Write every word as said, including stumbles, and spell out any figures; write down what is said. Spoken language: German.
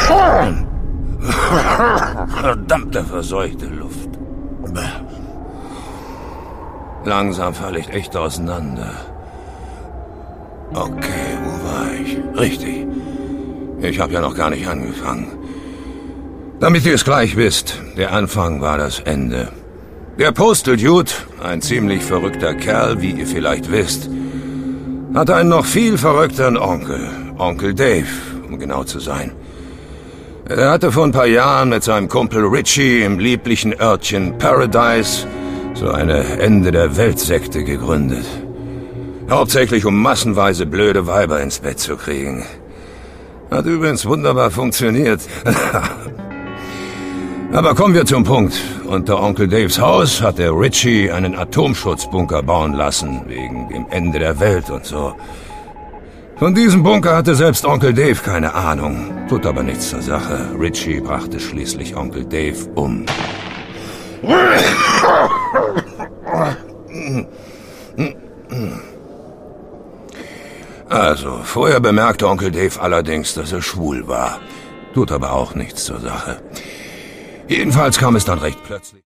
Verdammte verseuchte Luft. Langsam falle ich echt auseinander. Okay, wo war ich? Richtig. Ich habe ja noch gar nicht angefangen. Damit ihr es gleich wisst, der Anfang war das Ende. Der Postal Dude, ein ziemlich verrückter Kerl, wie ihr vielleicht wisst, hatte einen noch viel verrückteren Onkel, Onkel Dave, um genau zu sein. Er hatte vor ein paar Jahren mit seinem Kumpel Richie im lieblichen Örtchen Paradise so eine Ende-der-Welt-Sekte gegründet. Hauptsächlich, um massenweise blöde Weiber ins Bett zu kriegen. Hat übrigens wunderbar funktioniert. Aber kommen wir zum Punkt. Unter Onkel Daves Haus hat der Richie einen Atomschutzbunker bauen lassen, wegen dem Ende der Welt und so. Von diesem Bunker hatte selbst Onkel Dave keine Ahnung. Tut aber nichts zur Sache. Richie brachte schließlich Onkel Dave um. Also, vorher bemerkte Onkel Dave allerdings, dass er schwul war. Tut aber auch nichts zur Sache. Jedenfalls kam es dann recht plötzlich.